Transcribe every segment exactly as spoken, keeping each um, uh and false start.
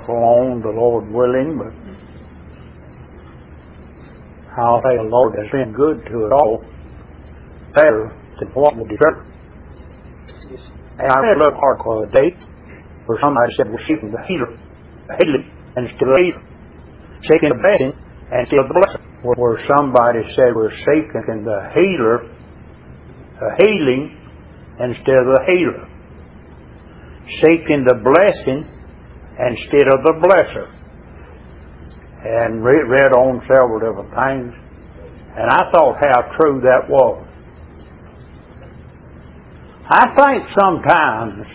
on, the Lord willing, but I'll say the Lord has been good to us all, better than what we deserve. And I read a little article the other day where somebody said we're seeking the healer, the healing, and still the healer, seeking the blessing, and still the blessing. Where somebody said we're seeking the healer, the healing, instead of the healer, seeking the blessing instead of the blesser. And read, read on several different things, and I thought how true that was. I think sometimes,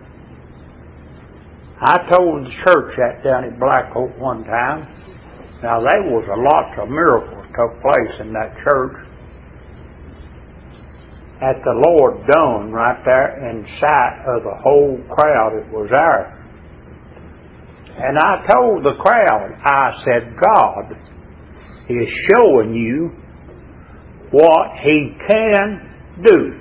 I told the church that down at Black Oak one time. Now there was a lot of miracles took place in that church that the Lord done right there in sight of the whole crowd that was there. And I told the crowd, I said, God is showing you what He can do.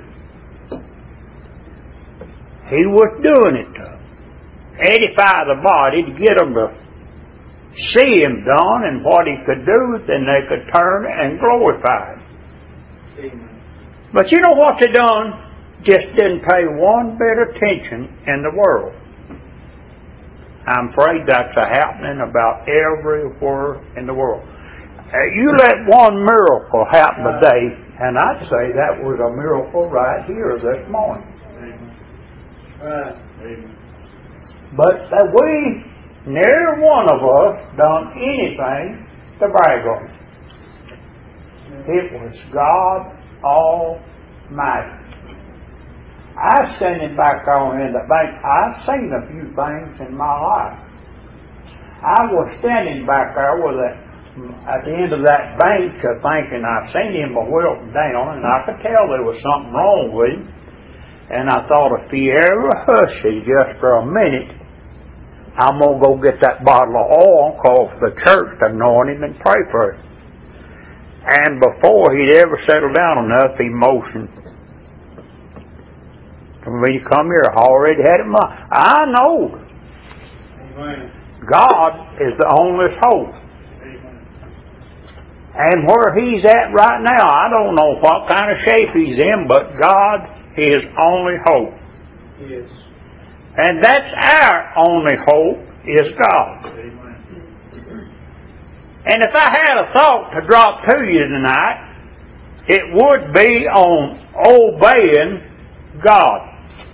He was doing it to edify the body, to get them to see Him done and what He could do, then they could turn and glorify Him. Amen. But you know what they done? Just didn't pay one bit of attention in the world. I'm afraid that's a happening about everywhere in the world. Uh, you let one miracle happen today, and I'd say that was a miracle right here this morning. Right. But that we, neither one of us, done anything to brag on. It was God Almighty. I was standing back on in the bank. I've seen a few things in my life. I was standing back there with a, at the end of that bench, thinking I've seen him wilting down, and I could tell there was something wrong with him. And I thought, if he ever hushes just for a minute, I'm going to go get that bottle of oil, call for the church to anoint him and pray for him. And before he'd ever settled down enough, he motioned for me to come here. I already had it in mind. I know Amen. God is the only hope. Amen. And where He's at right now, I don't know what kind of shape He's in, but God is only hope. Yes. And that's our only hope, is God. Amen. And if I had a thought to drop to you tonight, it would be on obeying God.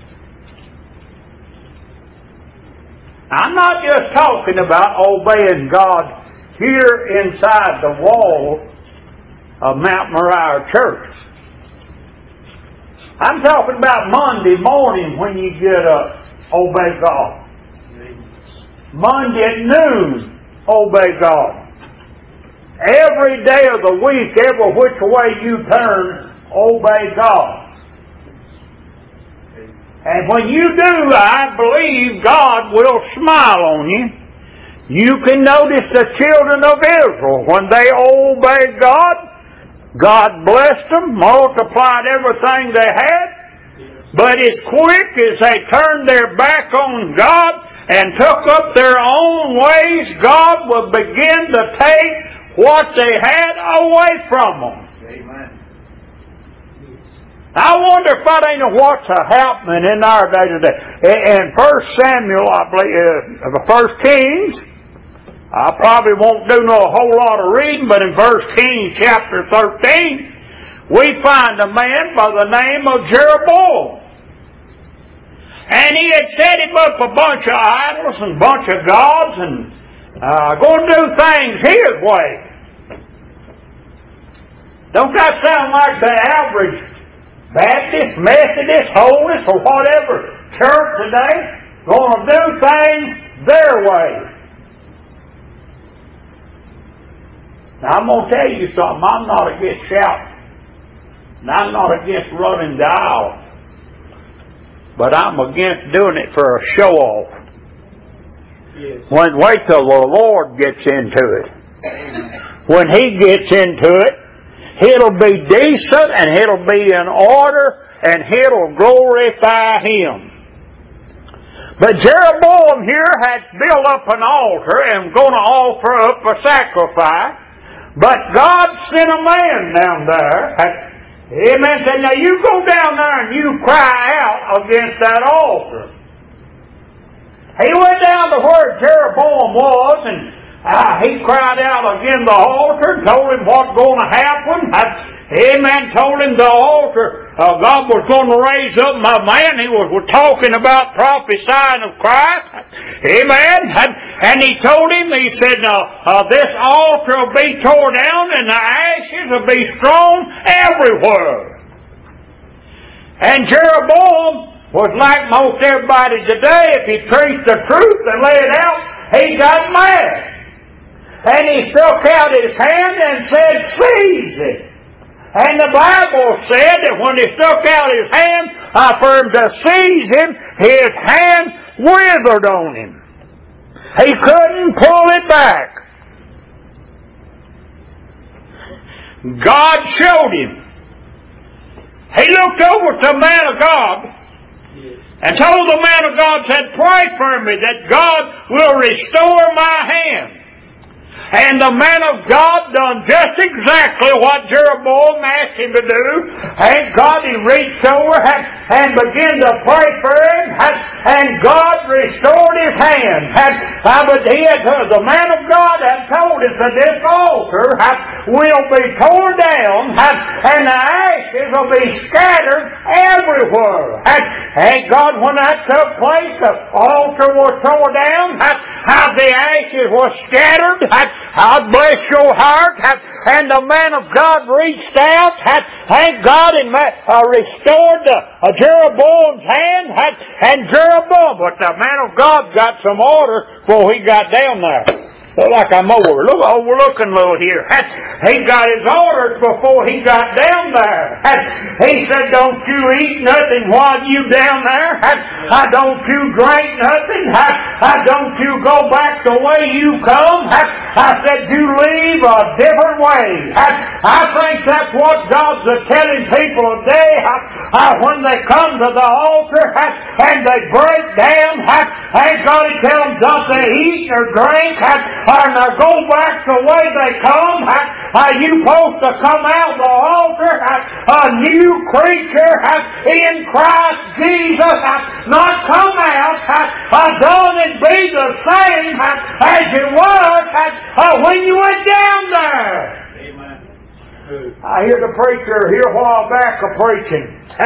I'm not just talking about obeying God here inside the wall of Mount Moriah Church. I'm talking about Monday morning when you get up. Obey God. Monday at noon, obey God. Every day of the week, every which way you turn, obey God. And when you do, I believe God will smile on you. You can notice the children of Israel, when they obeyed God, God blessed them, multiplied everything they had. But as quick as they turned their back on God and took up their own ways, God would begin to take what they had away from them. Amen. I wonder if that ain't what's happening in our day today. In First Samuel, I believe, uh, the First Kings, I probably won't do no whole lot of reading, but in First Kings chapter thirteen, we find a man by the name of Jeroboam. And he had set him up a bunch of idols and a bunch of gods and uh, going to do things his way. Don't that sound like the average Baptist, Methodist, Holiness, or whatever church today? Going to do things their way. Now I'm going to tell you something. I'm not against shouting. And I'm not against running the aisle. But I'm against doing it for a show-off. Yes. When wait till the Lord gets into it. Amen. When He gets into it, it'll be decent and it'll be in order and it'll glorify Him. But Jeroboam here had built up an altar and going to offer up a sacrifice. But God sent a man down there. Amen. Said, now you go down there and you cry out against that altar. He went down to where Jeroboam was and uh, he cried out against the altar, told him what's going to happen. Amen. Told him the altar, uh, God was going to raise up my man. He was, was talking about prophesying of Christ. Amen. And, and he told him, he said, uh, uh, this altar will be torn down and the ashes will be strewn everywhere. And Jeroboam was like most everybody today. If he preached the truth and laid it out, he got mad. And he stuck out his hand and said, seize it. And the Bible said that when he stuck out his hand uh, for him to seize him, his hand withered on him. He couldn't pull it back. God showed him. He looked over to the man of God and told the man of God, said, pray for me that God will restore my hand. And the man of God done just exactly what Jeroboam asked him to do. And God, he reached over and, and began to pray for him. And, and God restored his hand. And, uh, but he had, uh, the man of God had told him that this altar uh, will be torn down and, and the ashes will be scattered everywhere. And, and God, when that took place, the altar was torn down. And, and the ashes were scattered. And, God bless your heart. And the man of God reached out. Thank God and uh, restored uh, Jeroboam's hand. And Jeroboam, but the man of God got some order before he got down there. Look like I'm over. Look, overlooking a little here. He got his orders before he got down there. He said, don't you eat nothing while you down there. Don't you drink nothing. Don't you go back the way you come. I said, you leave a different way. I think that's what God's telling people today. When they come to the altar and they break down, ain't God to tell them not to eat or drink. Or now go back the way they come. Uh, you supposed to come out the altar uh, a new creature uh, in Christ Jesus. Uh, not come out uh, uh, done and be the same uh, as you was uh, uh, when you went down there. Amen. I hear the preacher here a while back a preaching.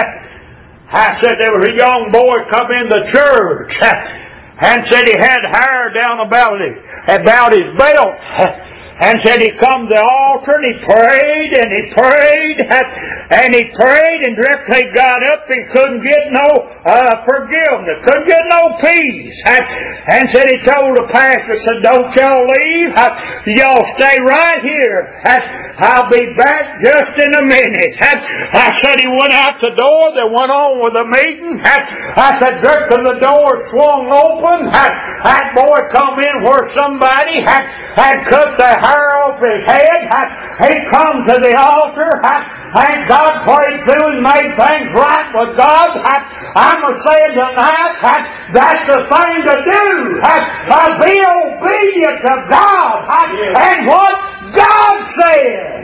I said there was a young boy come in the church. And said he had hair down about his, about his belt. And said he come to the altar and he prayed and he prayed and he prayed and directly he got up he couldn't get no uh, forgiveness, couldn't get no peace. And, and said he told the pastor, said, don't y'all leave, y'all stay right here. I'll be back just in a minute. I said he went out the door, they went on with the meeting. I said just as the door swung open, that boy come in where somebody had, had cut the hair off his head. He come to the altar. And God prayed through and made things right with God. I'm going to say tonight, that's the thing to do. Be obedient to God. And what God said.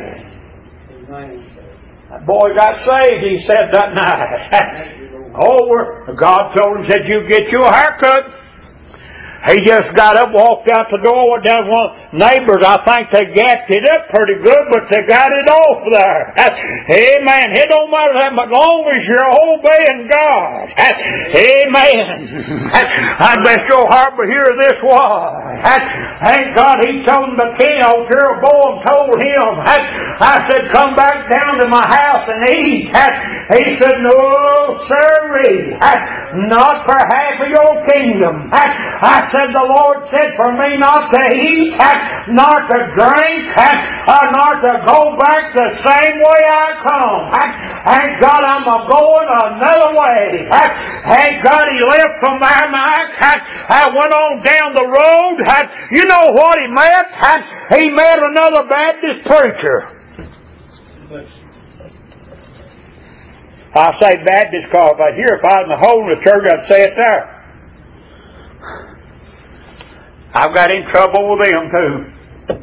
That boy got saved, he said that night. Over. God told him, said, you get your haircut. He just got up, walked out the door, went down to one of the neighbors. I think they gapped it up pretty good, but they got it off there. Amen. It don't matter that much, long as you're obeying God. Amen. I bless your heart, but hear this one. Thank God he told the king, old Jeroboam told him, I said, come back down to my house and eat. He said, no, sirree, not for half of your kingdom. I said, the Lord said for me not to eat, not to drink, not to go back the same way I come. Thank God I'm a going another way. Thank God he left from there, Mike. I went on down the road. You know what he met? He met another Baptist preacher. I say Baptist because I hear if I was in the hole in the church, I'd say it there. I've got in trouble with them too.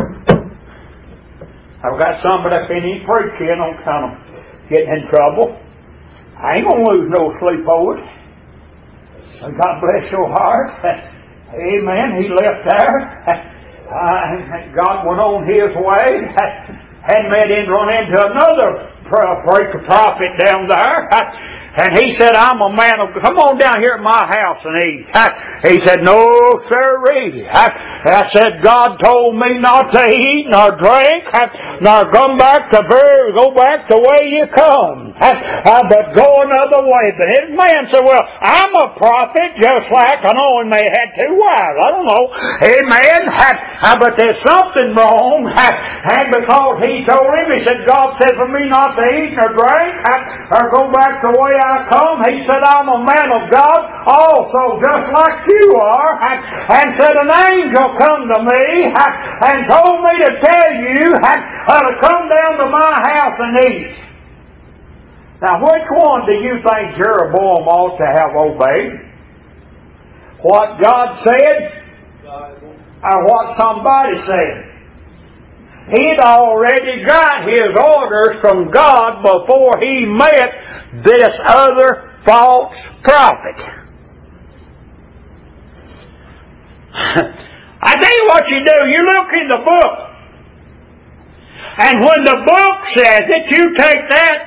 I've got somebody that can't even preach in on kind of getting in trouble. I ain't going to lose no sleep over it. God bless your heart. Amen. He left there. Uh, God went on His way. Hadn't met him run into another preacher prophet down there. And he said, I'm a man of... Come on down here at my house and eat. He said, no, sirree. I said, God told me not to eat nor drink nor come back to go back the way you come. But go another way. But his man said, well, I'm a prophet just like I know he may have had two wives. I don't know. Amen. But there's something wrong. And because he told him, he said, God said for me not to eat nor drink or go back the way I come. He said, I'm a man of God also, just like you are. And said, an angel come to me and told me to tell you to come down to my house and eat. Now, which one do you think Jeroboam ought to have obeyed? What God said or what somebody said? He'd already got his orders from God before he met this other false prophet. I tell you what you do. You look in the book. And when the book says it, you take that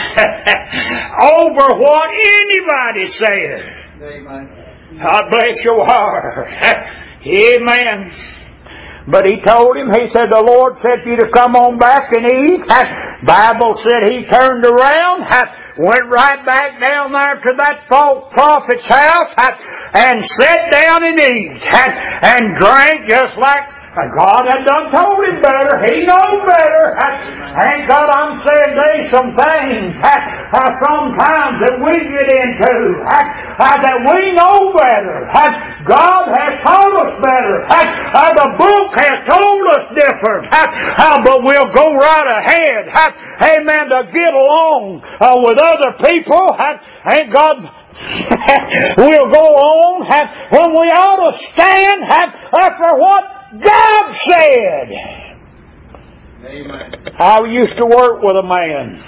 over what anybody says. Amen. God bless your heart. Amen. But he told him, he said, the Lord said you to come on back and eat. Bible said he turned around, went right back down there to that false prophet's house and sat down and ate and drank just like God had done told him better. He knows better. Thank God I'm saying there's some things sometimes that we get into that we know better. God has taught us better. The book has told us different. But we'll go right ahead. Amen. To get along with other people. Thank God. We'll go on when we ought to stand for what God said. Amen. I used to work with a man.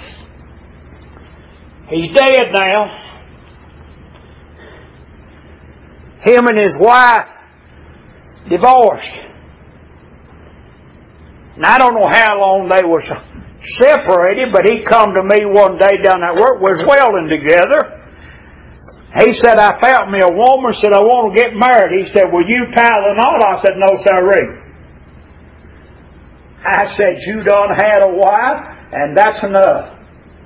He's dead now. Him and his wife divorced. And I don't know how long they were separated, but he come to me one day down at work. We was welding together. He said, I found me a woman, said, I want to get married. He said, will you tie the knot? I said, no, sirree. I said, you done had a wife, and that's enough.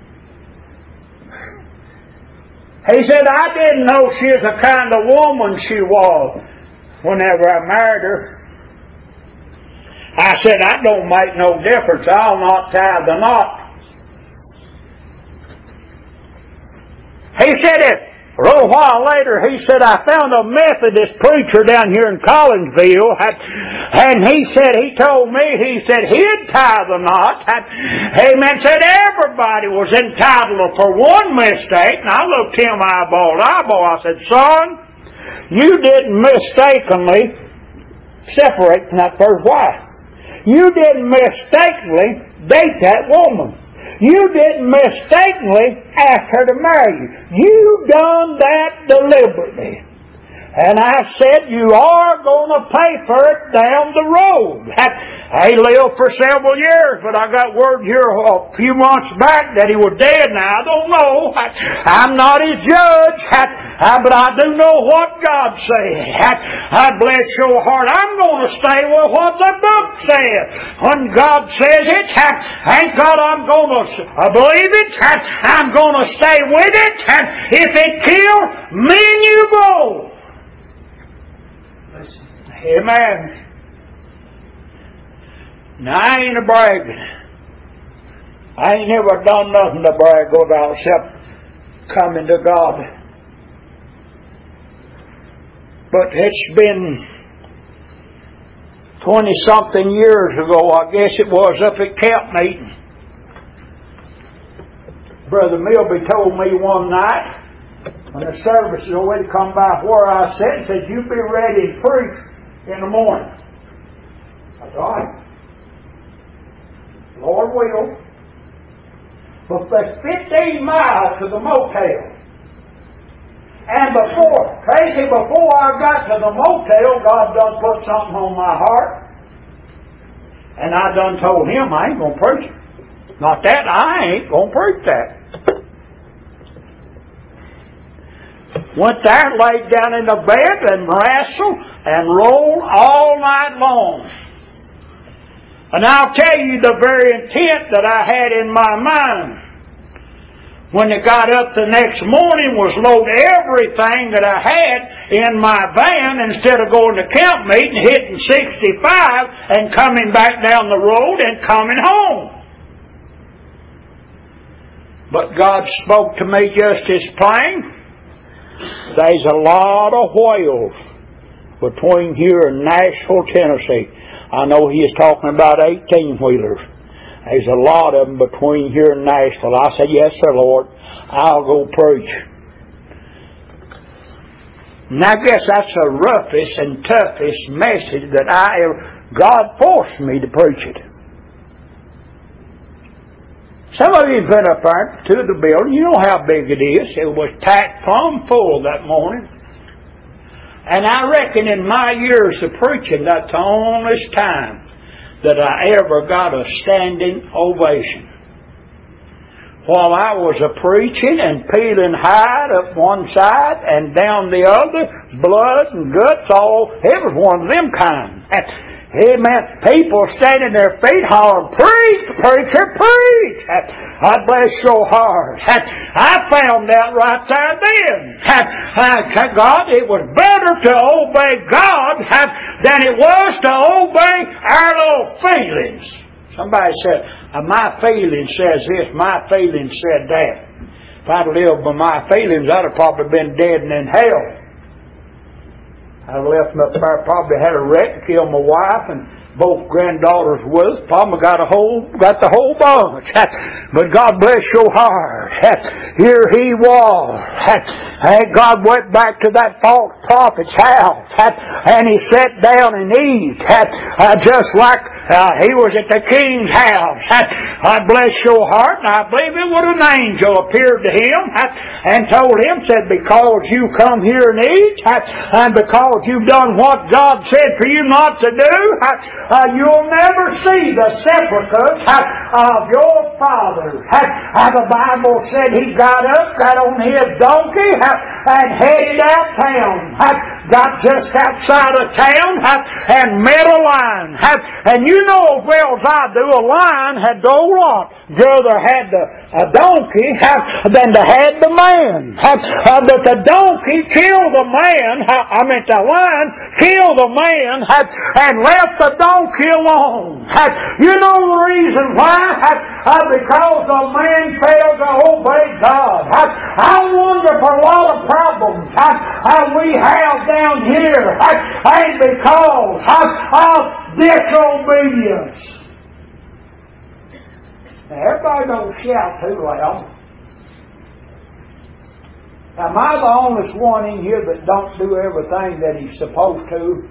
He said, I didn't know she was the kind of woman she was whenever I married her. I said, that don't make no difference. I'll not tie the knot. He said it. A little while later, he said, I found a Methodist preacher down here in Collinsville, and he said, he told me, he said he'd tie the knot. Amen. Said everybody was entitled for one mistake. And I looked him eyeball to eyeball. I said, son, you didn't mistakenly separate from that first wife. You didn't mistakenly date that woman. You didn't mistakenly ask her to marry you. You done that deliberately. And I said, you are going to pay for it down the road. He lived for several years, but I got word here a few months back that he was dead. Now, I don't know. I'm not his judge, but I do know what God said. I bless your heart. I'm going to stay with what the book says. When God says it, thank God I'm going to believe it. I'm going to stay with it. If it kills, me and you go. Amen. Now, I ain't a bragging. I ain't never done nothing to brag about except coming to God. But it's been twenty-something years ago, I guess it was, up at camp meeting. Brother Milby told me one night, when the service is already come by where I sat, and said, "You be ready to preach in the morning." I said, "All right. Lord will." But there's fifteen miles to the motel. And before, Tracy, before I got to the motel, God done put something on my heart. And I done told Him I ain't going to preach it. Not that, I ain't going to preach that. Went there, laid down in the bed and wrestled and rolled all night long. And I'll tell you the very intent that I had in my mind when I got up the next morning was load everything that I had in my van instead of going to camp meeting, hitting sixty-five and coming back down the road and coming home. But God spoke to me just as plain. There's a lot of whales between here and Nashville, Tennessee. I know He is talking about eighteen-wheelers. There's a lot of them between here and Nashville. I said, "Yes, sir, Lord. I'll go preach." And I guess that's the roughest and toughest message that I ever... God forced me to preach it. Some of you have been up there to the building. You know how big it is. It was packed plumb full that morning. And I reckon in my years of preaching, that's the only time that I ever got a standing ovation. While I was a preaching and peeling hide up one side and down the other, blood and guts all, it was one of them kind. Amen. People standing their feet hollering, "Preach, preacher, preach!" I bless your heart. I found out right there then. God, it was better to obey God than it was to obey our little feelings. Somebody said, "My feelings says this, my feelings said that." If I'd lived by my feelings, I'd have probably been dead and in hell. I left them up there, probably had a wreck, killed my wife and both granddaughters with us. Probably got a whole, got the whole bunch. But God bless your heart. Here he was. God went back to that false prophet's house and he sat down and ate, just like he was at the king's house. I bless your heart, and I believe it was an angel appeared to him and told him, said, "Because you come here and eat, and because you've done what God said for you not to do, Uh, you'll never see the sepulchre of your father." Uh, the Bible said he got up, got on his donkey, uh, and headed out town. Uh, got just outside of town uh, and met a lion. Uh, and you know as well as I do, a lion had to a lot. Rather had the a donkey uh, than to had the man. Uh, uh, but the donkey killed the man. Uh, I mean the lion killed the man uh, and left the donkey alone. Uh, you know the reason why? Uh, uh, because the man failed to obey God. Uh, I wonder for a lot of problems uh, uh, we have down here uh, ain't because uh, of disobedience. Now everybody don't shout too loud. Am I the only one in here that don't do everything that he's supposed to?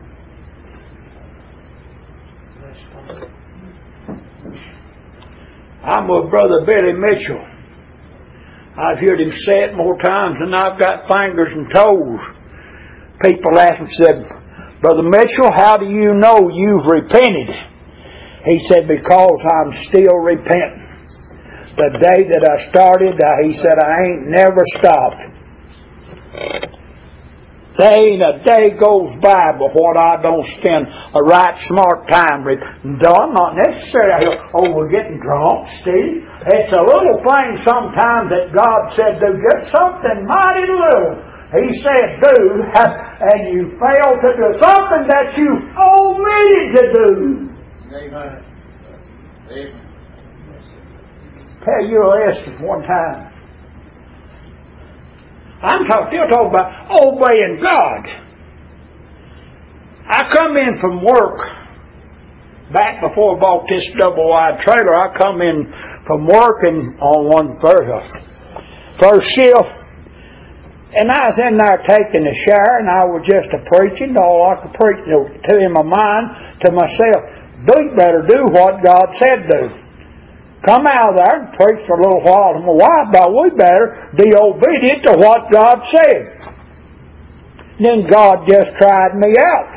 I'm with Brother Billy Mitchell. I've heard him say it more times than I've got fingers and toes. People asked him, said, "Brother Mitchell, how do you know you've repented?" He said, "Because I'm still repenting. The day that I started, uh, he said, I ain't never stopped. There ain't a day goes by before I don't spend a right smart time with done, not necessarily, oh, we're getting drunk, Steve. It's a little thing sometimes that God said do, just something mighty little. He said do, and you fail to do something that you omitted to do." Amen. Amen. Tell you a lesson one time. I'm talk, still talking about obeying God. I come in from work back before I bought this double wide trailer. I come in from working on one first, first shift, And I was in there taking a shower, and I was just a preaching, all I could preach to in my mind to myself. You better do what God said do. Come out of there and preach for a little while to my wife, but we better be obedient to what God said. Then God just tried me out.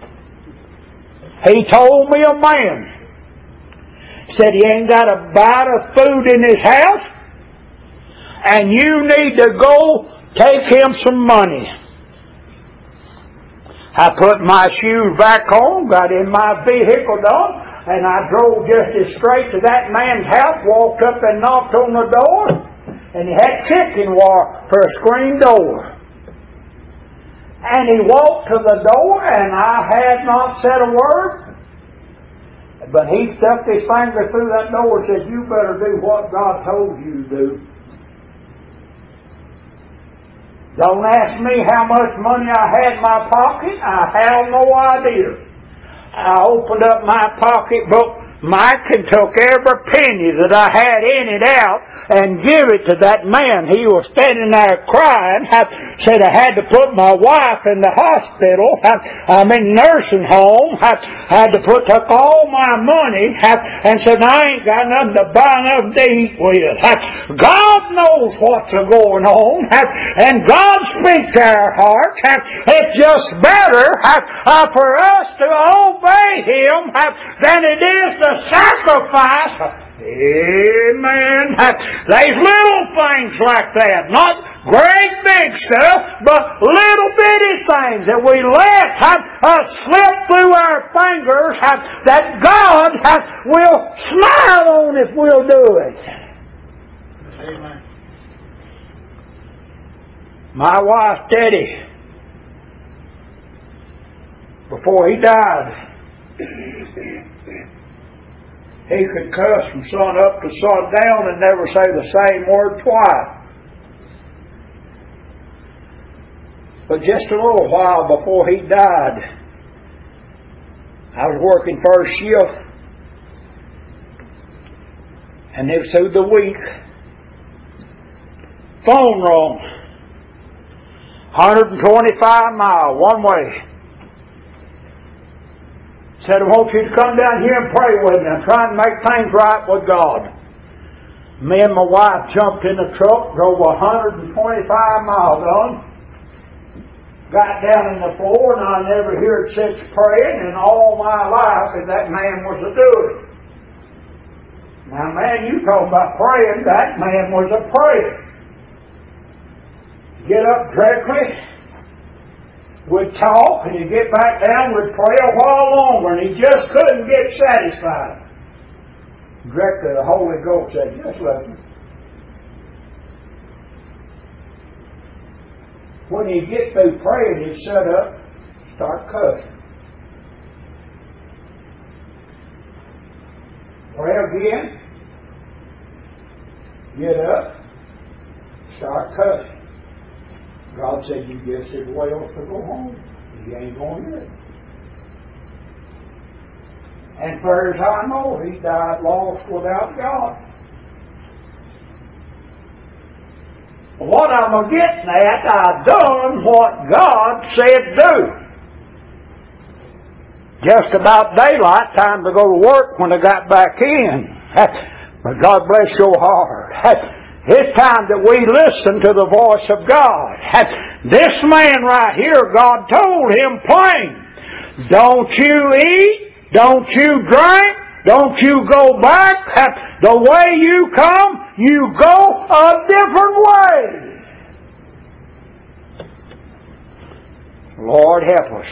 He told me a man, said he ain't got a bite of food in his house, and you need to go take him some money. I put my shoes back on, got in my vehicle done, and I drove just as straight to that man's house, walked up and knocked on the door, and he had chicken wire for a screen door. And he walked to the door, and I had not said a word, but he stuck his finger through that door and said, you better do what God told you to do. Don't ask me how much money I had in my pocket. I have no idea. I opened up my pocketbook, Mike, and took every penny that I had in it out and give it to that man. He was standing there crying. I said I had to put my wife in the hospital. I, I'm in nursing home. I had to put took all my money I, and said I ain't got nothing to buy nothing to eat with. I, God knows what's going on, I, and God speaks to our hearts. I, it's just better I, for us to obey Him I, than it is to sacrifice. Amen. There's little things like that. Not great big stuff, but little bitty things that we let uh, slip through our fingers uh, that God uh, will smile on if we'll do it. Amen. My wife, Teddy, before he died, he could cuss from sun up to sun down and never say the same word twice. But just a little while before he died, I was working first shift, and it was through the week. Phone rang. one hundred twenty-five miles one way. Said, I want you to come down here and pray with me. I'm trying to make things right with God. Me and my wife jumped in the truck, drove one hundred twenty-five miles on, got down in the floor, and I never heard such praying in all my life as that man was a doing. Now, man, you talk about praying, that man was a prayer. Get up directly, would talk, and he'd get back down, would pray a while longer, and he just couldn't get satisfied. Directly the Holy Ghost said, just let him. When he'd get through praying, he'd shut up, start cussing. Pray again, get up, start cussing. God said, you guess there's a way else to go home. He ain't going to. And far as I know, he died lost without God. What I'm getting at, I done what God said do. Just about daylight, time to go to work when I got back in. But God bless your heart. It's time that we listen to the voice of God. This man right here, God told him plain, don't you eat, don't you drink, don't you go back. The way you come, you go a different way. Lord help us.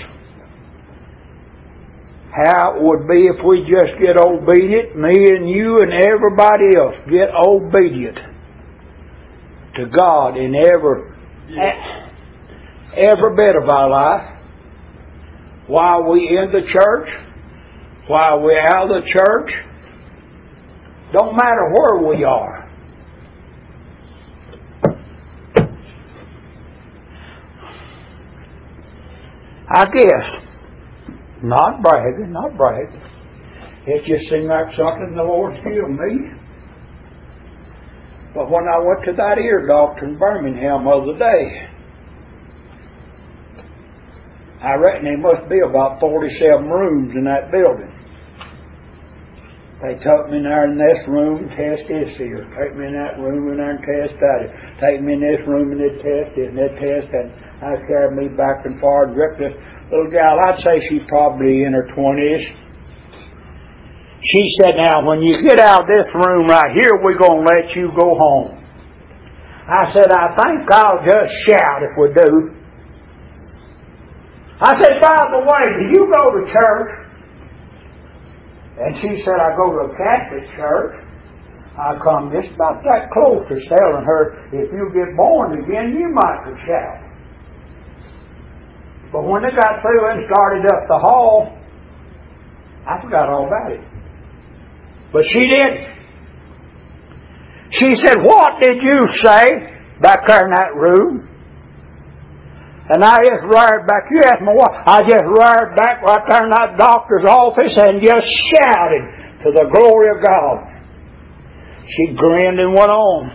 How it would be if we just get obedient, me and you and everybody else get obedient to God in every every bit of our life, while we in the church, while we're out of the church. Don't matter where we are. I guess, not bragging, not bragging, it just seemed like something the Lord's given me. But when I went to that ear doctor in Birmingham the other day, I reckon there must be about forty-seven rooms in that building. They took me in there in this room and test this here. Take me in that room and there and test that. Take me in this room and they'd test it and they'd test that. I carried me back and forward. Ripped this little gal, I'd say she's probably in her twenties. She said, now when you get out of this room right here, we're going to let you go home. I said, I think I'll just shout if we do. I said, by the way, do you go to church? And she said, I go to a Catholic church. I come just about that close to telling her, if you get born again, you might could shout. But when they got through and started up the hall, I forgot all about it. But she did. She said, what did you say back there in that room? And I just roared back. You asked me what? I just roared back right there in that doctor's office and just shouted to the glory of God. She grinned and went on.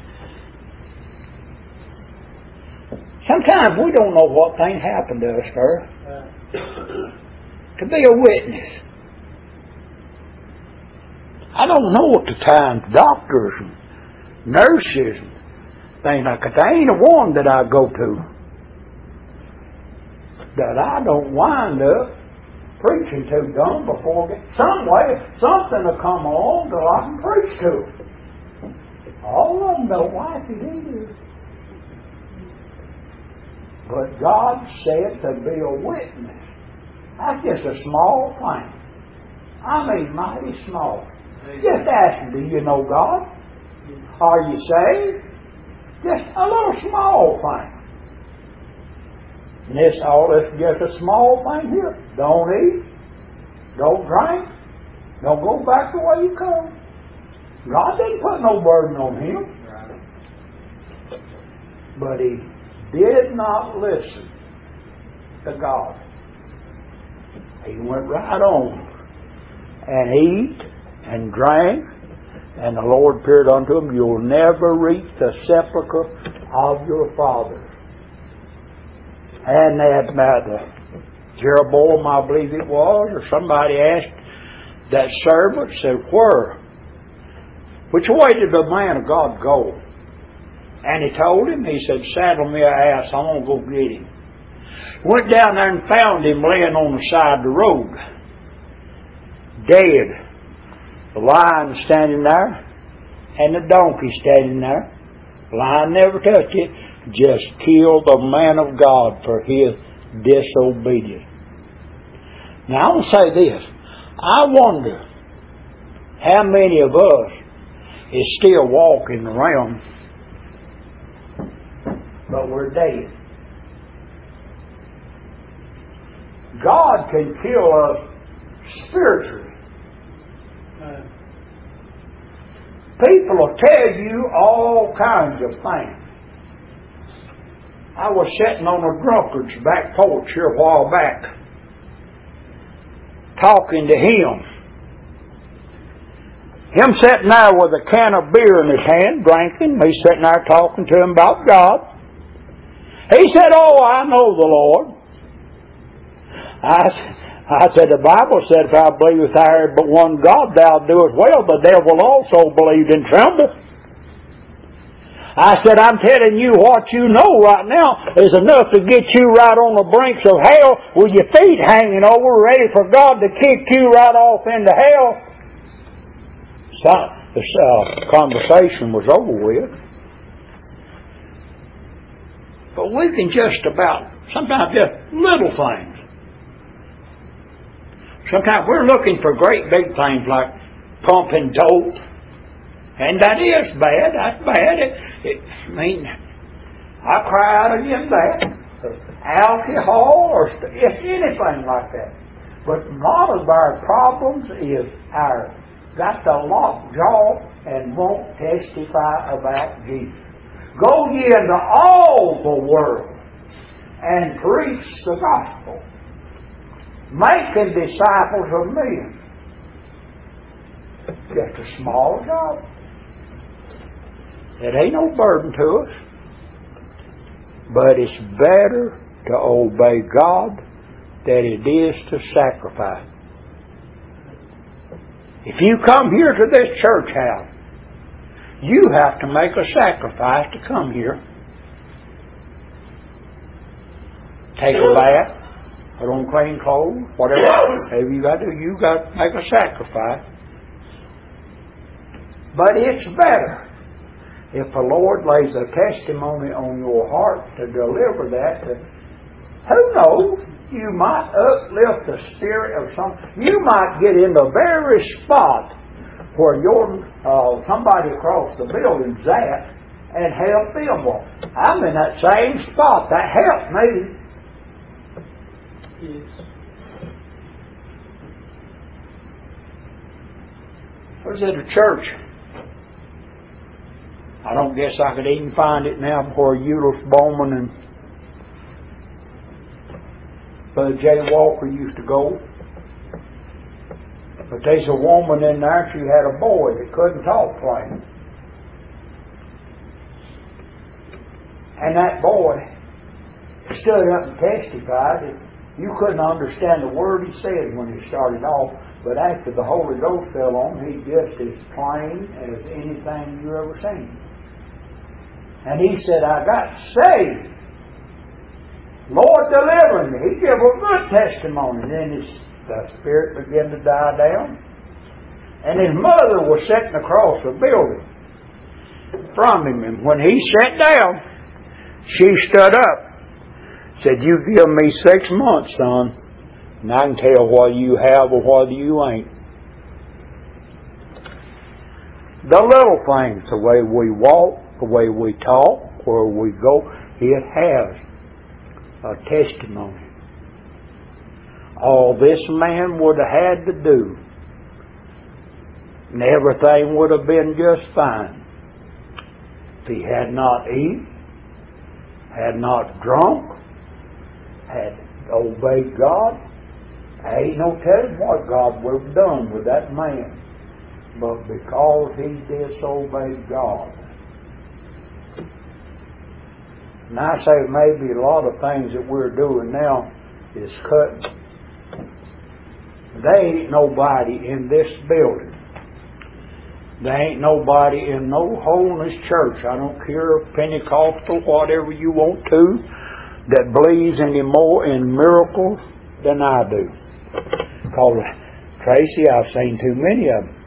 Sometimes we don't know what thing happened to us, sir. To be a witness. I don't know at the time doctors and nurses and things like that. There ain't a one that I go to that I don't wind up preaching to them before get, some way, something will come along till I can preach to them. All of them don't like it either. But God said to be a witness. That's just a small thing. I mean mighty small. Just ask them, do you know God? Are you saved? Just a little small thing. And this all this just a small thing here. Don't eat. Don't drink. Don't go back the way you come. God didn't put no burden on him. But he did not listen to God. He went right on and eat and drank, and the Lord appeared unto him, you'll never reach the sepulchre of your father. And that uh, Jeroboam, I believe it was, or somebody asked that servant, said, where? Which way did the man of God go? And he told him, he said, saddle me an ass, I'm going to go get him. Went down there and found him laying on the side of the road, dead. The lion standing there, and the donkey standing there. The lion never touched it, just killed the man of God for his disobedience. Now I want to say this. I wonder how many of us is still walking around, but we're dead. God can kill us spiritually. People will tell you all kinds of things. I was sitting on a drunkard's back porch here a while back, talking to him. Him sitting there with a can of beer in his hand, drinking. Me sitting there talking to him about God. He said, oh, I know the Lord. I I said, the Bible said, if I believe with there but one God, thou doest well. The devil also believed and trembled. I said, I'm telling you what you know right now is enough to get you right on the brinks of hell with your feet hanging over, ready for God to kick you right off into hell. So the uh, conversation was over with. But we can just about, sometimes just little things. Sometimes we're looking for great big things like pumping dope. And that is bad. That's bad. It, it, I mean, I cry out against that. Alcohol or just anything like that. But a lot of our problems is our got the locked jaw and won't testify about Jesus. Go ye into all the world and preach the gospel, making disciples of men. Just a small job. It ain't no burden to us. But it's better to obey God that it is to sacrifice. If you come here to this church house, you have to make a sacrifice to come here. Take a bath, put on clean clothes, whatever, whatever you got to do, you got to make a sacrifice. But it's better if the Lord lays a testimony on your heart to deliver that. To, who knows? You might uplift the spirit of some. You might get in the very spot where your uh, somebody across the building's at and help them. Well, I'm in that same spot. That helped me. Yes. I was at a church. I don't guess I could even find it now where Euless Bowman and Brother Jay Walker used to go. But there's a woman in there, she had a boy that couldn't talk plain. And that boy stood up and testified that you couldn't understand the word he said when he started off, but after the Holy Ghost fell on, he's just as plain as anything you ever seen. And he said, I got saved. Lord delivered me. He gave a good testimony. And then his, the spirit began to die down. And his mother was sitting across the building from him. And when he sat down, she stood up. Said, you give me six months, son, and I can tell whether you have or whether you ain't. The little things, the way we walk, the way we talk, where we go, it has a testimony. All this man would have had to do, and everything would have been just fine, if he had not eaten, had not drunk, had obeyed God. There ain't no telling what God would have done with that man. But because he disobeyed God. And I say maybe a lot of things that we're doing now is cutting. There ain't nobody in this building. There ain't nobody in no holiness church. I don't care if Pentecostal, whatever you want to, that believes any more in miracles than I do. Because, Tracy, I've seen too many of them.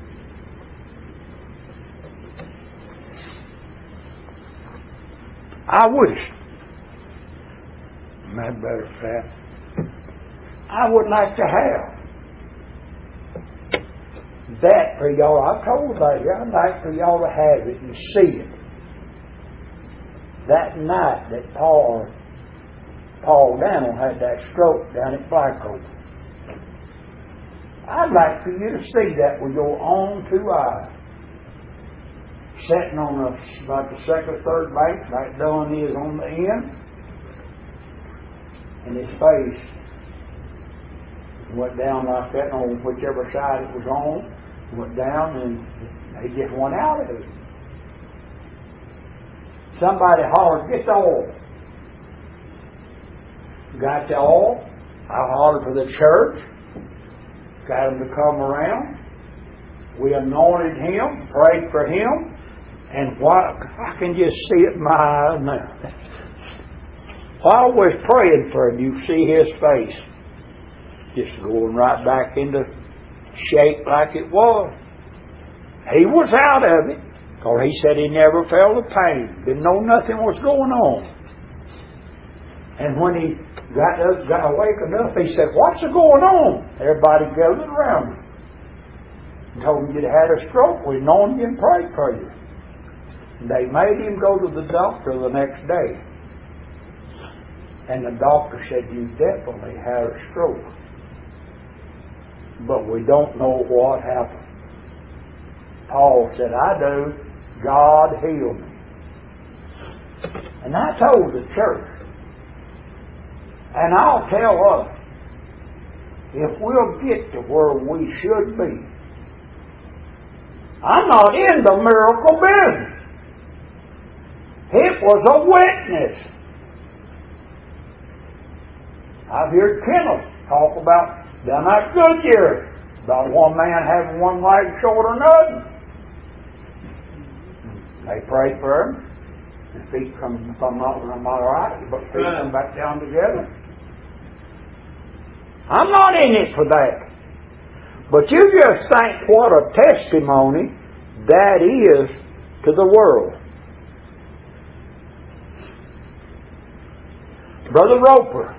I wish, my better fact, I would like to have that for y'all. I told you, I'd like for y'all to have it and see it. That night that Paul, Paul Daniel had that stroke down at Blackcoat. I'd like for you to see that with your own two eyes. Sitting on a, about the second or third bank, like Don is on the end, and his face went down like that on whichever side it was on, went down, and they just went out of it. Somebody hollered, get the oil. Got the oil. I hollered for the church. Got them to come around. We anointed him, prayed for him. And what, I can just see it in my eyes now. While I was praying for him, you see his face just going right back into shape like it was. He was out of it, because he said he never felt the pain. Didn't know nothing was going on. And when he got up, got awake enough, he said, what's going on? Everybody gathered around him and told him you'd had a stroke. We known you and prayed for you. They made him go to the doctor the next day. And the doctor said, you definitely had a stroke. But we don't know what happened. Paul said, I do. God healed me. And I told the church, and I'll tell us, if we'll get to where we should be, I'm not in the miracle business. It was a witness. I've heard kennels talk about down at Goodyear about one man having one leg shorter than another. They prayed for him. His feet come, if I'm not, I'm not right, but feet come back down together. I'm not in it for that. But you just think what a testimony that is to the world. Brother Roper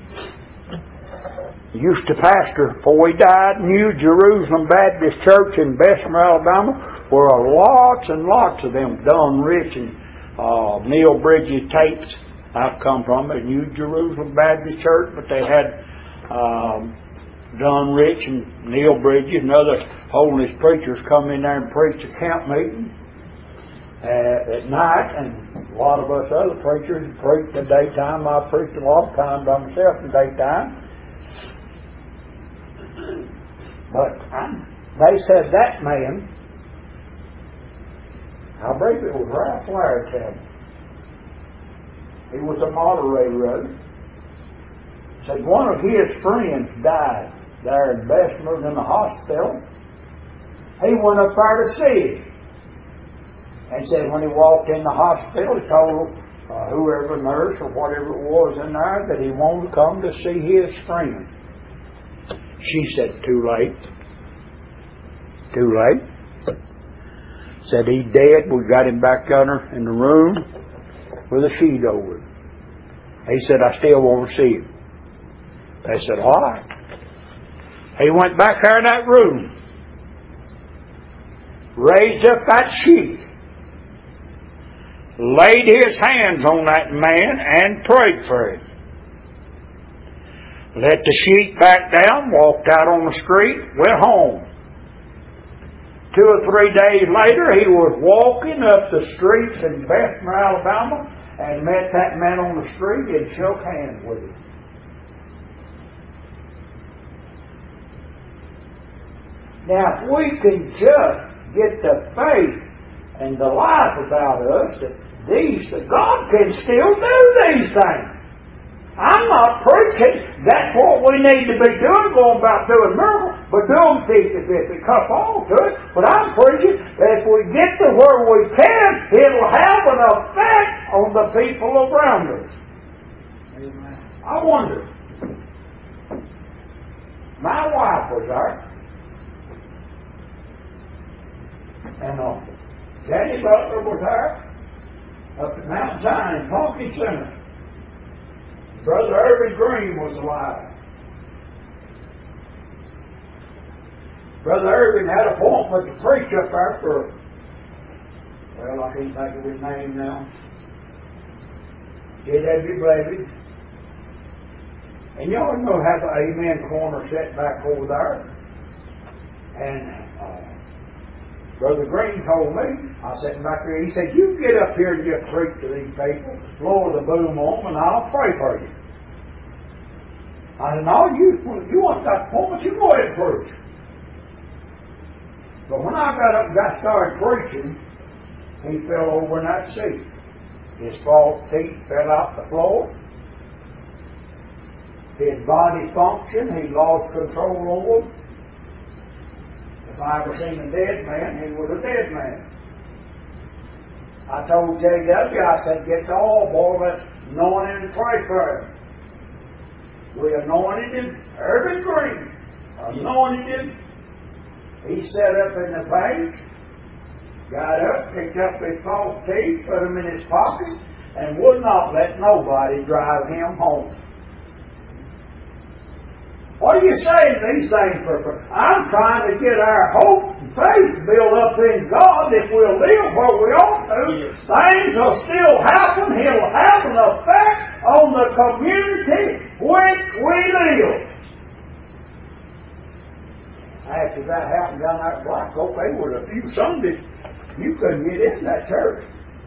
used to pastor before he died New Jerusalem Baptist Church in Bessemer, Alabama, where lots and lots of them Don Rich and uh, Neil Bridges tapes I've come from, a New Jerusalem Baptist Church, but they had um, Don Rich and Neil Bridges and other holiness preachers come in there and preach a camp meeting uh, at night, and a lot of us other preachers preached in the daytime. I preached a lot of times by myself in the daytime. But um, they said that man, I believe it was Ralph Larry, he was a moderator of it, said one of his friends died there in Bessemer in the hospital. He went up there to see him. And said when he walked in the hospital, he told uh, whoever, nurse or whatever it was in there, that he wanted to come to see his friend. She said, too late. Too late. Said he's dead. We got him back under in the room with a sheet over him. He said, I still want to see him. They said, all right. He went back there in that room, raised up that sheet, laid his hands on that man and prayed for him. Let the sheet back down, walked out on the street, went home. Two or three days later, he was walking up the streets in Bessemer, Alabama, and met that man on the street and shook hands with him. Now, if we can just get the faith and the life about us that these, that God can still do these things. I'm not preaching. That's what we need to be doing, going about doing miracles, but do them fifty fifty, cut all to it. But I'm preaching that if we get to where we can, it'll have an effect on the people around us. Amen. I wonder. My wife was there. And uh, Daddy Butler was there up at Mount Zion, Honky Center. Brother Irving Green was alive. Brother Irving had an appointment to preach up there for, well, I can't think of his name now. J W Blevins. And y'all know have the Amen corner set back over there. And Brother Green told me, I sat back there, he said, you get up here and just preach to these people, lower the boom on them, and I'll pray for you. I said, no, you, you want that appointment, you go ahead and preach. But when I got up and got started preaching, he fell over in that seat. His false teeth fell out the floor. His body functioned, he lost control over them. If I ever seen a dead man, he was a dead man. I told J W, I said, get the oil boil, let's anoint him and pray for him. We anointed him, Irving Green, anointed him. He sat up in the bank, got up, picked up his false teeth, put them in his pocket, and would not let nobody drive him home. What are you saying these things for? I'm trying to get our hope and faith built up in God. If we'll live where we ought to, things will still happen. He'll have an effect on the community which we live. After that happened down that block, oh, they were a few Sundays. You couldn't get in that church.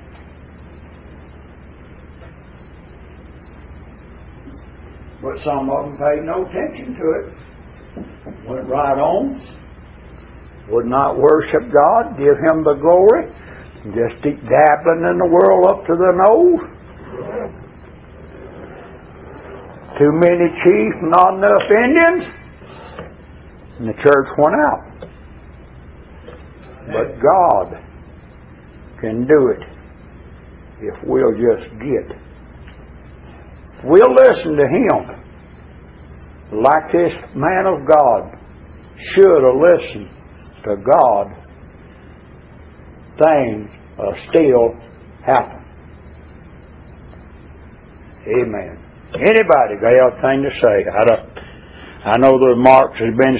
But some of them paid no attention to it. Went right on. Would not worship God, give Him the glory. Just keep dabbling in the world up to the nose. too many chiefs, not enough Indians, and the church went out. But God can do it if we'll just get. We'll listen to Him like this man of God should have listened to God. Things will still happen. Amen. Anybody got anything to say? I, don't, I know the remarks has been